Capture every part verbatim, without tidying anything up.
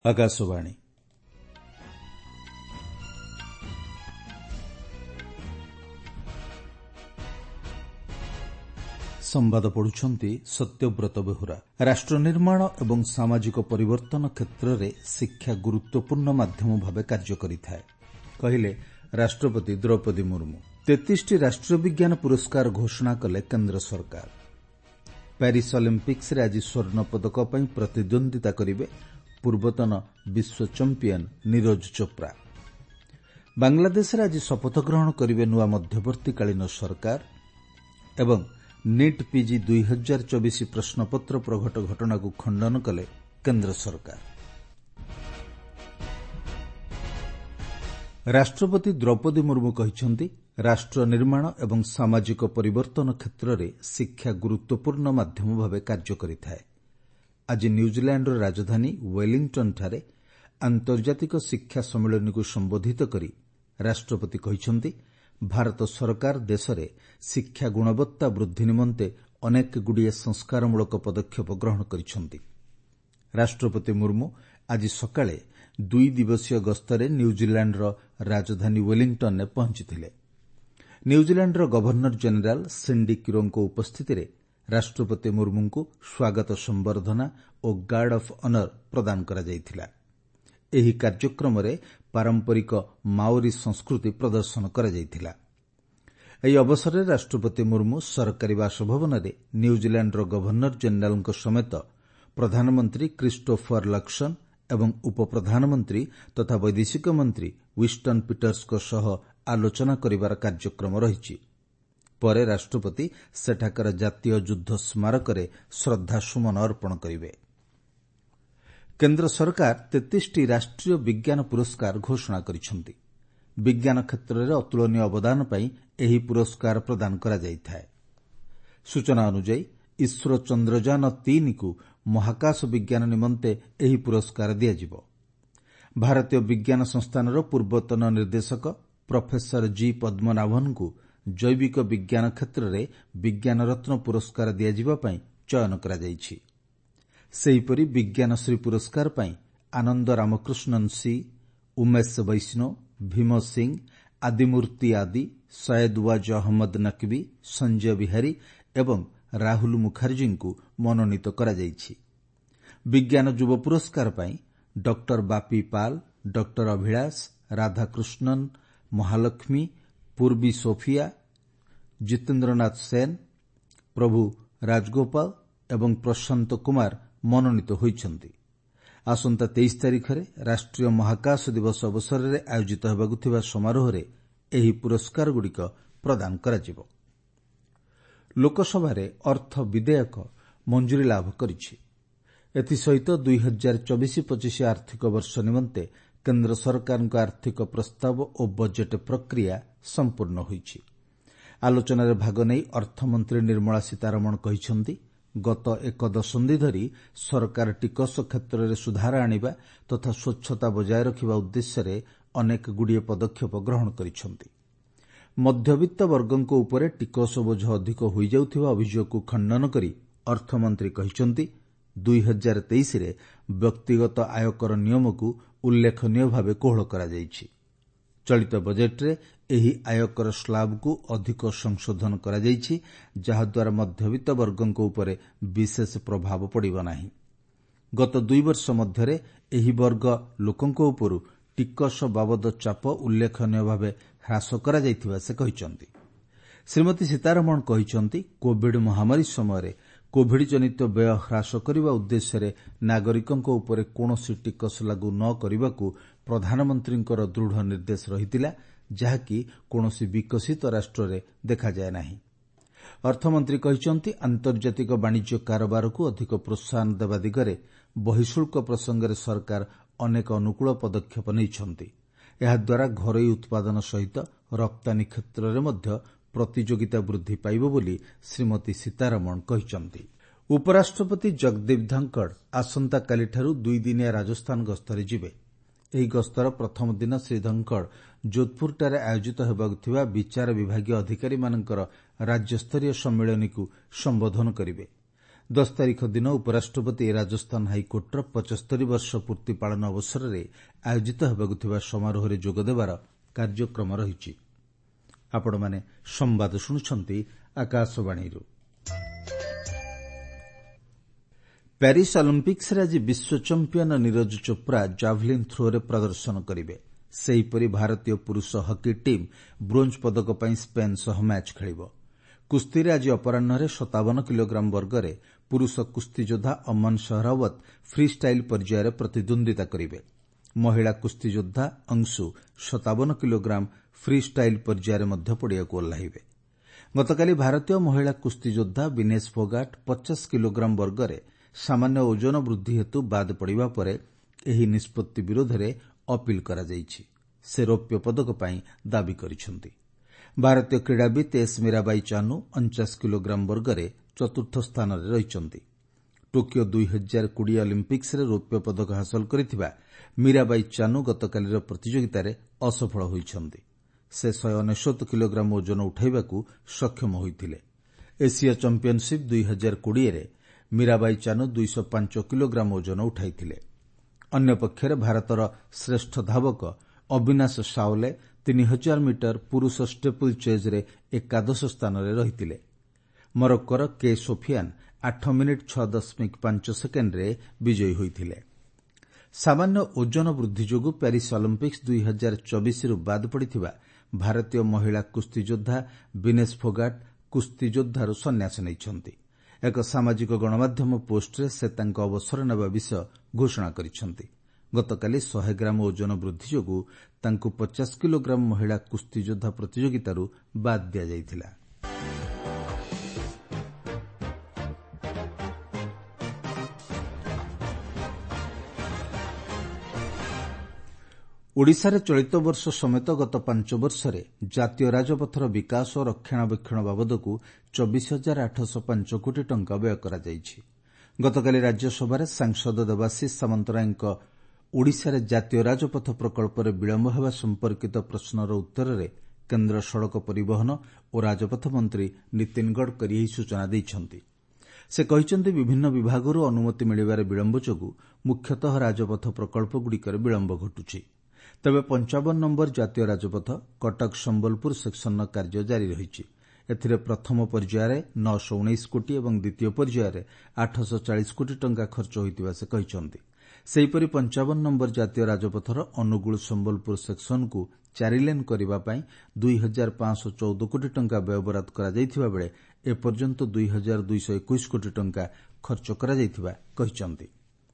ଆକାଶବାଣୀ ସମ୍ବାଦ ପଢୁଛନ୍ତି ସତ୍ୟବ୍ରତ ବେହୁରା। ରାଷ୍ଟ୍ର ନିର୍ମାଣ ଏବଂ ସାମାଜିକ ପରିବର୍ତ୍ତନ କ୍ଷେତ୍ରରେ ଶିକ୍ଷା ଗୁରୁତ୍ୱପୂର୍ଣ୍ଣ ମାଧ୍ୟମ ଭାବେ କାର୍ଯ୍ୟ କରିଥାଏ କହିଲେ ରାଷ୍ଟ୍ରପତି ଦ୍ରୌପଦୀ ମୁର୍ମୁ। ତେତିଶଟି ରାଷ୍ଟ୍ରୀୟ ବିଜ୍ଞାନ ପୁରସ୍କାର ଘୋଷଣା କଲେ କେନ୍ଦ୍ର ସରକାର। ପ୍ୟାରିସ୍ ଅଲିମ୍ପିକ୍ସରେ ଆଜି ସ୍ୱର୍ଣ୍ଣ ପଦକ ପାଇଁ ପ୍ରତିଦ୍ୱନ୍ଦିତା କରିବେ ପୂର୍ବତନ ବିଶ୍ୱ ଚମ୍ପିୟନ ନିରଜ ଚୋପ୍ରା। ବାଂଲାଦେଶରେ ଆଜି ଶପଥ ଗ୍ରହଣ କରିବେ ନୂଆ ମଧ୍ୟବର୍ତ୍ତୀକାଳୀନ ସରକାର ଏବଂ ନିଟ୍ ପିଜି ଦୁଇ ହଜାର ଚବିଶ ପ୍ରଶ୍ନପତ୍ର ପ୍ରଘଟ ଘଟଣାକୁ ଖଣ୍ଡନ କଲେ କେନ୍ଦ୍ର ସରକାର। ରାଷ୍ଟ୍ରପତି ଦ୍ରୌପଦୀ ମୁର୍ମୁ କହିଛନ୍ତି ରାଷ୍ଟ୍ର ନିର୍ମାଣ ଏବଂ ସାମାଜିକ ପରିବର୍ତ୍ତନ କ୍ଷେତ୍ରରେ ଶିକ୍ଷା ଗୁରୁତ୍ୱପୂର୍ଣ୍ଣ ମାଧ୍ୟମ ଭାବେ କାର୍ଯ୍ୟ କରିଥାଏ। ଆଜି ନ୍ୟୁଜିଲ୍ୟାଣ୍ଡର ରାଜଧାନୀ ୱେଲିଂଟନ୍ଠାରେ ଆନ୍ତର୍ଜାତିକ ଶିକ୍ଷା ସମ୍ମିଳନୀକୁ ସମ୍ବୋଧିତ କରି ରାଷ୍ଟ୍ରପତି କହିଛନ୍ତି ଭାରତ ସରକାର ଦେଶରେ ଶିକ୍ଷା ଗୁଣବତ୍ତା ବୃଦ୍ଧି ନିମନ୍ତେ ଅନେକଗୁଡ଼ିଏ ସଂସ୍କାରମୂଳକ ପଦକ୍ଷେପ ଗ୍ରହଣ କରିଛନ୍ତି। ରାଷ୍ଟ୍ରପତି ମୁର୍ମୁ ଆଜି ସକାଳେ ଦୁଇ ଦିବସୀୟ ଗସ୍ତରେ ନ୍ୟୁଜିଲ୍ୟାଣ୍ଡର ରାଜଧାନୀ ୱେଲିଂଟନ୍ରେ ପହଞ୍ଚିଥିଲେ। ନ୍ୟୁଜିଲ୍ୟାଣ୍ଡର ଗଭର୍ଣ୍ଣର ଜେନେରାଲ ସିଣ୍ଡି କିରୋଙ୍କ ଉପସ୍ଥିତିରେ ରାଷ୍ଟ୍ରପତି ମୁର୍ମୁଙ୍କୁ ସ୍ୱାଗତ ସମ୍ବର୍ଦ୍ଧନା ଓ ଗାର୍ଡ ଅଫ୍ ଅନର ପ୍ରଦାନ କରାଯାଇଥିଲା। ଏହି କାର୍ଯ୍ୟକ୍ରମରେ ପାରମ୍ପରିକ ମାଓରି ସଂସ୍କୃତି ପ୍ରଦର୍ଶନ କରାଯାଇଥିଲା। ଏହି ଅବସରରେ ରାଷ୍ଟ୍ରପତି ମୁର୍ମୁ ସରକାରୀ ବାସଭବନରେ ନ୍ୟୁଜିଲ୍ୟାଣ୍ଡର ଗଭର୍ଣ୍ଣର ଜେନେରାଲଙ୍କ ସମେତ ପ୍ରଧାନମନ୍ତ୍ରୀ କ୍ରିଷ୍ଟୋଫର ଲକ୍ସନ୍ ଏବଂ ଉପପ୍ରଧାନମନ୍ତ୍ରୀ ତଥା ବୈଦେଶିକ ମନ୍ତ୍ରୀ ୱିଷ୍ଟନ ପିଟର୍ସଙ୍କ ସହ ଆଲୋଚନା କରିବାର କାର୍ଯ୍ୟକ୍ରମ ରହିଛି। ପରେ ରାଷ୍ଟ୍ରପତି ସେଠାକାର ଜାତୀୟ ଯୁଦ୍ଧ ସ୍ମାରକରେ ଶ୍ରଦ୍ଧାସୁମନ ଅର୍ପଣ କରିବେ। କେନ୍ଦ୍ର ସରକାର ତେତିଶଟି ରାଷ୍ଟ୍ରୀୟ ବିଜ୍ଞାନ ପୁରସ୍କାର ଘୋଷଣା କରିଛନ୍ତି। ବିଜ୍ଞାନ କ୍ଷେତ୍ରରେ ଅତୁଳନୀୟ ଅବଦାନ ପାଇଁ ଏହି ପୁରସ୍କାର ପ୍ରଦାନ କରାଯାଇଥାଏ। ସୂଚନା ଅନୁଯାୟୀ ଇସ୍ରୋ ଚନ୍ଦ୍ରଯାନ ତିନିକୁ ମହାକାଶ ବିଜ୍ଞାନ ନିମନ୍ତେ ଏହି ପୁରସ୍କାର ଦିଆଯିବ। ଭାରତୀୟ ବିଜ୍ଞାନ ସଂସ୍ଥାନର ପୂର୍ବତନ ନିର୍ଦ୍ଦେଶକ ପ୍ରଫେସର ଜି ପଦ୍ମନାଭନଙ୍କୁ ଜୈବିକ ବିଜ୍ଞାନ କ୍ଷେତ୍ରରେ ବିଜ୍ଞାନ ରତ୍ନ ପୁରସ୍କାର ଦିଆଯିବା ପାଇଁ ଚୟନ କରାଯାଇଛି। ସେହିପରି ବିଜ୍ଞାନଶ୍ରୀ ପୁରସ୍କାର ପାଇଁ ଆନନ୍ଦ ରାମକୃଷ୍ଣନ ସି, ଉମେଶ ବୈଷ୍ଣୋ, ଭୀମ ସିଂ, ଆଦିମୂର୍ତ୍ତି ଆଦି, ସୟେଦ ୱାଜ ଅହମ୍ମଦ ନକବି, ସଞ୍ଜୟ ବିହାରୀ ଏବଂ ରାହୁଲ ମୁଖାର୍ଜୀଙ୍କୁ ମନୋନୀତ କରାଯାଇଛି। ବିଜ୍ଞାନ ଯୁବ ପୁରସ୍କାର ପାଇଁ doctor Bapi Pal, doctor Abhilash, Radhakrishnan, Mahalakshmi, Purbi Sophia, Jitendranath Sen, Prabhu Rajagopal ଏବଂ ପ୍ରଶାନ୍ତ କୁମାର ମନୋନୀତ ହୋଇଛନ୍ତି। ଆସନ୍ତା ତେଇଶ ତାରିଖରେ ରାଷ୍ଟ୍ରୀୟ ମହାକାଶ ଦିବସ ଅବସରରେ ଆୟୋଜିତ ହେବାକୁ ଥିବା ସମାରୋହରେ ଏହି ପୁରସ୍କାରଗୁଡ଼ିକ ପ୍ରଦାନ କରାଯିବ। ଲୋକସଭାରେ ଅର୍ଥ ବିଧେୟକ ମଞ୍ଜୁରୀ ଲାଭ କରିଛି। ଏଥିସହିତ ଦୁଇ ହଜାର ଚବିଶ ପଚିଶ ଆର୍ଥିକ ବର୍ଷ ନିମନ୍ତେ କେନ୍ଦ୍ର ସରକାରଙ୍କ ଆର୍ଥିକ ପ୍ରସ୍ତାବ ଓ ବଜେଟ୍ ପ୍ରକ୍ରିୟା ସମ୍ପୂର୍ଣ୍ଣ ହୋଇଛି। ଆଲୋଚନାରେ ଭାଗ ନେଇ ଅର୍ଥମନ୍ତ୍ରୀ ନିର୍ମଳା ସୀତାରମଣ କହିଛନ୍ତି ଗତ ଏକ ଦଶନ୍ଧି ଧରି ସରକାର ଟିକସ କ୍ଷେତ୍ରରେ ସୁଧାର ଆଣିବା ତଥା ସ୍ୱଚ୍ଛତା ବଜାୟ ରଖିବା ଉଦ୍ଦେଶ୍ୟରେ ଅନେକଗୁଡ଼ିଏ ପଦକ୍ଷେପ ଗ୍ରହଣ କରିଛନ୍ତି। ମଧ୍ୟବିତ୍ତ ବର୍ଗଙ୍କ ଉପରେ ଟିକସ ବୋଝ ଅଧିକ ହୋଇଯାଉଥିବା ଅଭିଯୋଗକୁ ଖଣ୍ଡନ କରି ଅର୍ଥମନ୍ତ୍ରୀ କହିଛନ୍ତି ଦୁଇ ହଜାର ତେଇଶରେ ବ୍ୟକ୍ତିଗତ ଆୟକର ନିୟମକୁ ଉଲ୍ଲେଖନୀୟ ଭାବେ କୋହଳ କରାଯାଇଛି। ଚଳିତ ବଜେଟ୍ରେ ଏହି ଆୟକର ସ୍ଲାବକୁ ଅଧିକ ସଂଶୋଧନ କରାଯାଇଛି, ଯାହାଦ୍ୱାରା ମଧ୍ୟବିତ୍ତ ବର୍ଗଙ୍କ ଉପରେ ବିଶେଷ ପ୍ରଭାବ ପଡ଼ିବ ନାହିଁ। ଗତ ଦୁଇ ବର୍ଷ ମଧ୍ୟରେ ଏହି ବର୍ଗ ଲୋକଙ୍କ ଉପରୁ ଟିକସ ବାବଦ ଚାପ ଉଲ୍ଲେଖନୀୟ ଭାବେ ହ୍ରାସ କରାଯାଇଥିବା ସେ କହିଛନ୍ତି। ଶ୍ରୀମତୀ ସୀତାରମଣ କହିଛନ୍ତି କୋଭିଡ୍ ମହାମାରୀ ସମୟରେ କୋଭିଡ୍ ଜନିତ ବ୍ୟୟ ହ୍ରାସ କରିବା ଉଦ୍ଦେଶ୍ୟରେ ନାଗରିକଙ୍କ ଉପରେ କୌଣସି ଟିକସ ଲାଗୁ ନ କରିବାକୁ ପ୍ରଧାନମନ୍ତ୍ରୀଙ୍କର ଦୃଢ଼ ନିର୍ଦ୍ଦେଶ ରହିଥିଲା, ଯାହାକି କୌଣସି ବିକଶିତ ରାଷ୍ଟ୍ରରେ ଦେଖାଯାଏ ନାହିଁ। ଅର୍ଥମନ୍ତ୍ରୀ କହିଛନ୍ତି ଆନ୍ତର୍ଜାତିକ ବାଣିଜ୍ୟ କାରବାରକୁ ଅଧିକ ପ୍ରୋତ୍ସାହନ ଦେବା ଦିଗରେ ବହିଃଶୁଳ୍କ ପ୍ରସଙ୍ଗରେ ସରକାର ଅନେକ ଅନୁକୂଳ ପଦକ୍ଷେପ ନେଇଛନ୍ତି। ଏହାଦ୍ୱାରା ଘରୋଇ ଉତ୍ପାଦନ ସହିତ ରପ୍ତାନୀ କ୍ଷେତ୍ରରେ ମଧ୍ୟ ପ୍ରତିଯୋଗିତା ବୃଦ୍ଧି ପାଇବ ବୋଲି ଶ୍ରୀମତୀ ସୀତାରମଣ କହିଛନ୍ତି। ଉପରାଷ୍ଟ୍ରପତି ଜଗଦୀପ ଧଙ୍କଡ଼ ଆସନ୍ତାକାଲିଠାରୁ ଦୁଇଦିନିଆ ରାଜସ୍ଥାନ ଗସ୍ତରେ ଯିବେ। ଏହି ଗସ୍ତର ପ୍ରଥମ ଦିନ ଶ୍ରୀ ଧଙ୍କଡ଼ ଯୋଧପୁରଠାରେ ଆୟୋଜିତ ହେବାକୁ ଥିବା ବିଚାର ବିଭାଗୀୟ ଅଧିକାରୀମାନଙ୍କର ରାଜ୍ୟସ୍ତରୀୟ ସମ୍ମିଳନୀକୁ ସମ୍ବୋଧନ କରିବେ। ଦଶ ତାରିଖ ଦିନ ଉପରାଷ୍ଟ୍ରପତି ରାଜସ୍ଥାନ ହାଇକୋର୍ଟର ପଚସ୍ତରୀ ବର୍ଷ ପୂର୍ତ୍ତି ପାଳନ ଅବସରରେ ଆୟୋଜିତ ହେବାକୁ ଥିବା ସମାରୋହରେ ଯୋଗଦେବାର କାର୍ଯ୍ୟକ୍ରମ ରହିଛି। ଆପଣମାନେ ସମ୍ବାଦ ଶୁଣୁଛନ୍ତି ଆକାଶବାଣୀରୁ। ପ୍ୟାରିସ୍ ଅଲିମ୍ପିକ୍ସରେ ଆଜି ବିଶ୍ୱ ଚମ୍ପିୟନ ନିରଜ ଚୋପ୍ରା ଜାଭଲିନ୍ ଥ୍ରୋରେ ପ୍ରଦର୍ଶନ କରିବେ। ସେହିପରି ଭାରତୀୟ ପୁରୁଷ ହକି ଟିମ୍ ବ୍ରୋଞ୍ଜ ପଦକ ପାଇଁ ସ୍ପେନ୍ ସହ ମ୍ୟାଚ୍ ଖେଳିବ। କୁସ୍ତିରେ ଆଜି ଅପରାହ୍ନରେ ସତାବନ କିଲୋଗ୍ରାମ ବର୍ଗରେ ପୁରୁଷ କୁସ୍ତି ଯୋଦ୍ଧା ଅମନ ଶହରାୱତ ଫ୍ରି ଷ୍ଟାଇଲ୍ ପର୍ଯ୍ୟାୟରେ ପ୍ରତିଦ୍ୱନ୍ଦିତା କରିବେ। ମହିଳା କୁସ୍ତି ଯୋଦ୍ଧା ଅଂଶୁ ସତାବନ କିଲୋଗ୍ରାମ ଫ୍ରି ଷ୍ଟାଇଲ୍ ପର୍ଯ୍ୟାୟରେ ମଧ୍ୟ ପଡ଼ିଆକୁ ଓହ୍ଲାଇବେ। ଗତକାଲି ଭାରତୀୟ ମହିଳା କୁସ୍ତି ଯୋଦ୍ଧା ବିନେଶ ଫୋଗାଟ୍ ପଚାଶ କିଲୋଗ୍ରାମ ବର୍ଗରେ ସାମାନ୍ୟ ଓଜନ ବୃଦ୍ଧି ହେତୁ ବାଦ୍ ପଡ଼ିବା ପରେ ଏହି ନିଷ୍ପତ୍ତି ବିରୋଧରେ ଅପିଲ୍ କରାଯାଇଛି। ସେ ରୌପ୍ୟ ପଦକ ପାଇଁ ଦାବି କରିଛନ୍ତି। ଭାରତୀୟ କ୍ରୀଡ଼ାବିତ୍ ଏସ୍ ମୀରାବାଇ ଚାନୁ ଅଣଚାଶ କିଲୋଗ୍ରାମ ବର୍ଗରେ ଚତୁର୍ଥ ସ୍ଥାନରେ ରହିଛନ୍ତି। ଟୋକିଓ ଦୁଇ ହଜାର କୋଡ଼ିଏ ଅଲିମ୍ପିକ୍ସରେ ରୌପ୍ୟ ପଦକ ହାସଲ କରିଥିବା ମୀରାବାଇ ଚାନୁ ଗତକାଲିର ପ୍ରତିଯୋଗିତାରେ ଅସଫଳ ହୋଇଛନ୍ତି। ସେ ଶହେ ଅନେଶ୍ୱତ କିଲୋଗ୍ରାମ ଓଜନ ଉଠାଇବାକୁ ସକ୍ଷମ ହୋଇଥିଲେ। ଏସୀୟ ଚାମ୍ପିୟନସିପ୍ ଦୁଇ ହଜାର କୋଡ଼ିଏରେ ମୀରାବାଇ ଚାନୁ ଦୁଇଶହ ପାଞ୍ଚ କିଲୋଗ୍ରାମ ଓଜନ ଉଠାଇଥିଲେ। ଅନ୍ୟପକ୍ଷରେ ଭାରତର ଶ୍ରେଷ୍ଠ ଧାବକ ଅବିନାଶ ସାଓଲେ ତିନି ହଜାର ମିଟର ପୁରୁଷ ଷ୍ଟେପଲ୍ ଚେଜ୍ରେ ଏକାଦଶ ସ୍ଥାନରେ ରହିଥିଲେ। ମରକ୍କୋର କେ ସୋଫିଆନ୍ ଆଠ ମିନିଟ୍ ଛଅ ଦଶମିକ ପାଞ୍ଚ ସେକେଣ୍ଡରେ ବିଜୟୀ ହୋଇଥିଲେ। ସାମାନ୍ୟ ଓଜନ ବୃଦ୍ଧି ଯୋଗୁଁ ପ୍ୟାରିସ୍ ଅଲିମ୍ପିକ୍ସ ଦୁଇ ହଜାର ଚବିଶରୁ ବାଦ୍ ପଡ଼ିଥିବା ଭାରତୀୟ ମହିଳା କୁସ୍ତି ଯୋଦ୍ଧା ବିନେଶ ଫୋଗାଟ୍ କୁସ୍ତି ଯୋଦ୍ଧାରୁ ସନ୍ନ୍ୟାସ ନେଇଛନ୍ତି। ଏକ ସାମାଜିକ ଗଣମାଧ୍ୟମ ପୋଷ୍ଟରେ ସେ ତାଙ୍କ ଅବସର ନେବା ବିଷୟ ଘୋଷଣା କରିଛନ୍ତି। ଗତକାଲି ଶହେ ଗ୍ରାମ ଓଜନ ବୃଦ୍ଧି ଯୋଗୁଁ ତାଙ୍କୁ ପଚାଶ କିଲୋଗ୍ରାମ ମହିଳା କୁସ୍ତି ଯୋଦ୍ଧା ପ୍ରତିଯୋଗିତାରୁ ବାଦ୍ ଦିଆଯାଇଥିଲା। ଓଡ଼ିଶାରେ ଚଳିତ ବର୍ଷ ସମେତ ଗତ ପାଞ୍ଚ ବର୍ଷରେ ଜାତୀୟ ରାଜପଥର ବିକାଶ ଓ ରକ୍ଷଣାବେକ୍ଷଣ ବାବଦକୁ ଚବିଶ ହଜାର ଆଠଶହ ପାଞ୍ଚ କୋଟି ଟଙ୍କା ବ୍ୟୟ କରାଯାଇଛି। ଗତକାଲି ରାଜ୍ୟସଭାରେ ସାଂସଦ ଦେବାଶିଷ ସାମନ୍ତରାୟଙ୍କ ଓଡ଼ିଶାରେ ଜାତୀୟ ରାଜପଥ ପ୍ରକଳ୍ପରେ ବିଳମ୍ବ ହେବା ସମ୍ପର୍କିତ ପ୍ରଶ୍ନର ଉତ୍ତରରେ କେନ୍ଦ୍ର ସଡ଼କ ପରିବହନ ଓ ରାଜପଥ ମନ୍ତ୍ରୀ ନୀତିନ ଗଡ଼କରୀ ଏହି ସୂଚନା ଦେଇଛନ୍ତି। ସେ କହିଛନ୍ତି ବିଭିନ୍ନ ବିଭାଗରୁ ଅନୁମତି ମିଳିବାରେ ବିଳମ୍ବ ଯୋଗୁଁ ମୁଖ୍ୟତଃ ରାଜପଥ ପ୍ରକଳ୍ପଗୁଡ଼ିକରେ ବିଳମ୍ବ ଘଟୁଛି। ତେବେ ପଞ୍ଚାବନ ନମ୍ବର ଜାତୀୟ ରାଜପଥ କଟକ ସମ୍ବଲପୁର ସେକ୍ସନର କାର୍ଯ୍ୟ ଜାରି ରହିଛି। ଏଥିରେ ପ୍ରଥମ ପର୍ଯ୍ୟାୟରେ ନଅଶହ ଉଣେଇଶ କୋଟି ଏବଂ ଦ୍ୱିତୀୟ ପର୍ଯ୍ୟାୟରେ ଆଠଶହ ଚାଳିଶ କୋଟି ଟଙ୍କା ଖର୍ଚ୍ଚ ହୋଇଥିବା ସେ କହିଛନ୍ତି। ସେହିପରି ପଞ୍ଚାବନ ନମ୍ବର ଜାତୀୟ ରାଜପଥର ଅନୁଗୁଳ ସମ୍ବଲପୁର ସେକ୍ସନକୁ ଚାରିଲେନ୍ କରିବା ପାଇଁ ଦୁଇ ହଜାର ପାଞ୍ଚଶହ ଚଉଦ କୋଟି ଟଙ୍କା ବ୍ୟୟବରାଦ କରାଯାଇଥିବା ବେଳେ ଏପର୍ଯ୍ୟନ୍ତ ଦୁଇ ହଜାର ଦୁଇଶହ ଏକୋଇଶ କୋଟି ଟଙ୍କା ଖର୍ଚ୍ଚ କରାଯାଇଥିବା କହିଛନ୍ତି।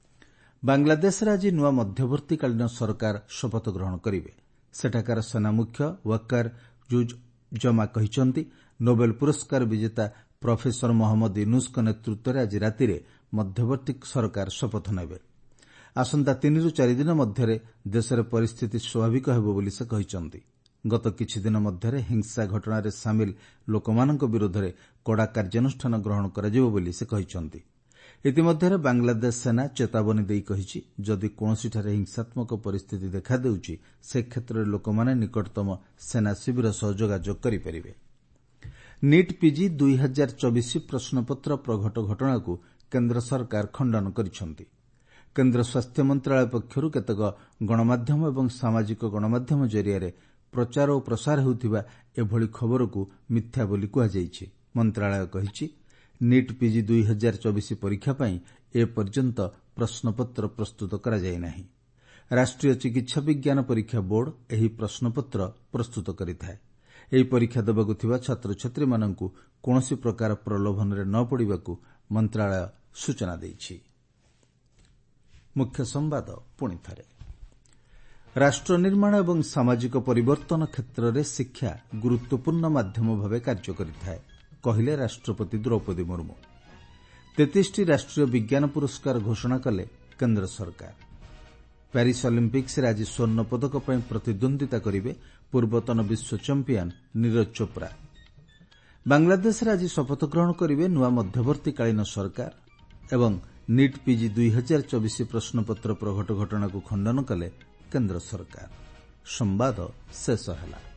ବାଂଲାଦେଶରେ ଆଜି ନୂଆ ମଧ୍ୟବର୍ତ୍ତୀକାଳୀନ ସରକାର ଶପଥ ଗ୍ରହଣ କରିବେ। ସେଠାକାର ସେନାମୁଖ୍ୟ ୱାକାର ଜୁଜଜମା କହିଛନ୍ତି ନୋବେଲ ପୁରସ୍କାର ବିଜେତା ପ୍ରଫେସର ମହମ୍ମଦ ୟୁନୁସ୍ଙ୍କ ନେତୃତ୍ୱରେ ଆଜି ରାତିରେ ମଧ୍ୟବର୍ତ୍ତୀ ସରକାର ଶପଥ ନେବେ। ଆସନ୍ତା ତିନିରୁ ଚାରି ଦିନ ମଧ୍ୟରେ ଦେଶରେ ପରିସ୍ଥିତି ସ୍ୱାଭାବିକ ହେବ ବୋଲି ସେ କହିଛନ୍ତି। ଗତ କିଛିଦିନ ମଧ୍ୟରେ ହିଂସା ଘଟଣାରେ ସାମିଲ ଲୋକମାନଙ୍କ ବିରୋଧରେ କଡ଼ା କାର୍ଯ୍ୟାନୁଷ୍ଠାନ ଗ୍ରହଣ କରାଯିବ ବୋଲି ସେ କହିଛନ୍ତି। ଇତିମଧ୍ୟରେ ବାଂଲାଦେଶ ସେନା ଚେତାବନୀ ଦେଇ କହିଛି ଯଦି କୌଣସିଠାରେ ହିଂସାତ୍ମକ ପରିସ୍ଥିତି ଦେଖାଦେଉଛି ସେ କ୍ଷେତ୍ରରେ ଲୋକମାନେ ନିକଟତମ ସେନା ଶିବିର ସହ ଯୋଗାଯୋଗ କରିପାରିବେ। ନିଟ୍ ପିଜି ଦୁଇ ହଜାର ଚବିଶ ପ୍ରଶ୍ନପତ୍ର ପ୍ରଘଟ ଘଟଣାକୁ କେନ୍ଦ୍ର ସରକାର ଖଣ୍ଡନ କରିଛନ୍ତି। କେନ୍ଦ୍ର ସ୍ୱାସ୍ଥ୍ୟ ମନ୍ତ୍ରଣାଳୟ ପକ୍ଷରୁ କେତେକ ଗଣମାଧ୍ୟମ ଏବଂ ସାମାଜିକ ଗଣମାଧ୍ୟମ ଜରିଆରେ ପ୍ରଚାର ଓ ପ୍ରସାର ହେଉଥିବା ଏଭଳି ଖବରକୁ ମିଥ୍ୟା ବୋଲି କୁହାଯାଇଛି। ମନ୍ତ୍ରଣାଳୟ କହିଛି ନିଟ୍ ପିଜି ଦୁଇ ହଜାର ଚବିଶ ପରୀକ୍ଷା ପାଇଁ ଏପର୍ଯ୍ୟନ୍ତ ପ୍ରଶ୍ନପତ୍ର ପ୍ରସ୍ତୁତ କରାଯାଇନାହିଁ। ରାଷ୍ଟ୍ରୀୟ ଚିକିତ୍ସା ବିଜ୍ଞାନ ପରୀକ୍ଷା ବୋର୍ଡ ଏହି ପ୍ରଶ୍ନପତ୍ର ପ୍ରସ୍ତୁତ କରିଥାଏ। ଏହି ପରୀକ୍ଷା ଦେବାକୁ ଥିବା ଛାତ୍ରଛାତ୍ରୀମାନଙ୍କୁ କୌଣସି ପ୍ରକାର ପ୍ରଲୋଭନରେ ନ ପଡ଼ିବାକୁ ମନ୍ତ୍ରଣାଳୟ ସୂଚନା ଦେଇଛି। ମୁଖ୍ୟ ସମ୍ବାଦ ପୁଣିଥରେ। ରାଷ୍ଟ୍ର ନିର୍ମାଣ ଏବଂ ସାମାଜିକ ପରିବର୍ତ୍ତନ କ୍ଷେତ୍ରରେ ଶିକ୍ଷା ଗୁରୁତ୍ୱପୂର୍ଣ୍ଣ ମାଧ୍ୟମ ଭାବେ କାର୍ଯ୍ୟ କରିଥାଏ, କହିଲେ ରାଷ୍ଟ୍ରପତି ଦ୍ରୌପଦୀ ମୁର୍ମୁ। ତେତିଶଟି ରାଷ୍ଟ୍ରୀୟ ବିଜ୍ଞାନ ପୁରସ୍କାର ଘୋଷଣା କଲେ କେନ୍ଦ୍ର ସରକାର। ପ୍ୟାରିସ୍ ଅଲିମ୍ପିକ୍ସରେ ଆଜି ସ୍ୱର୍ଣ୍ଣ ପଦକ ପାଇଁ ପ୍ରତିଦ୍ୱନ୍ଦିତା କରିବେ ପୂର୍ବତନ ବିଶ୍ୱ ଚାମ୍ପିୟନ ନିରଜ ଚୋପ୍ରା। ବାଂଲାଦେଶରେ ଆଜି ଶପଥ ଗ୍ରହଣ କରିବେ ନୂଆ ମଧ୍ୟବର୍ତ୍ତୀକାଳୀନ ସରକାର ଏବଂ ନିଟ୍ ପିଜି ଦୁଇ ହଜାର ଚବିଶ ପ୍ରଶ୍ନପତ୍ର ପ୍ରଘଟ ଘଟଣାକୁ ଖଣ୍ଡନ କଲେ କେନ୍ଦ୍ର ସରକାର। ସମ୍ବାଦ ଶେଷ ହେଲା।